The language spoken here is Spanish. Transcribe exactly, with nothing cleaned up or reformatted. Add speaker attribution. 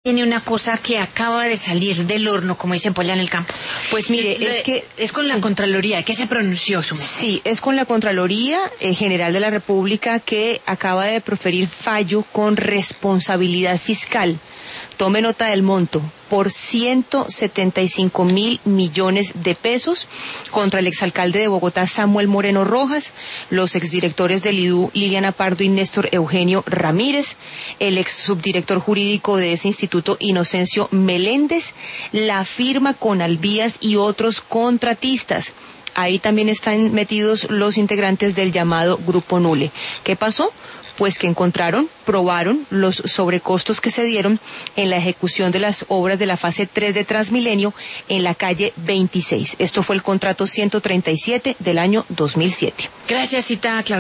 Speaker 1: Tiene una cosa que acaba de salir del horno, como dicen por allá en el campo.
Speaker 2: Pues mire,
Speaker 1: Le,
Speaker 2: es que...
Speaker 1: Es con sí. la Contraloría, ¿qué se pronunció su merced?
Speaker 2: Sí, es con la Contraloría eh, General de la República que acaba de proferir fallo con responsabilidad fiscal. Tome nota del monto, por ciento setenta y cinco mil millones de pesos contra el exalcalde de Bogotá, Samuel Moreno Rojas, los exdirectores del I D U, Liliana Pardo y Néstor Eugenio Ramírez, el ex subdirector jurídico de ese instituto, Inocencio Meléndez, la firma Conalvías y otros contratistas. Ahí también están metidos los integrantes del llamado Grupo Nule. ¿Qué pasó? Pues que encontraron, probaron los sobrecostos que se dieron en la ejecución de las obras de la fase tres de Transmilenio en la calle veintiséis. Esto fue el contrato ciento treinta y siete del año dos mil siete.
Speaker 1: Gracias, Cita Claudia.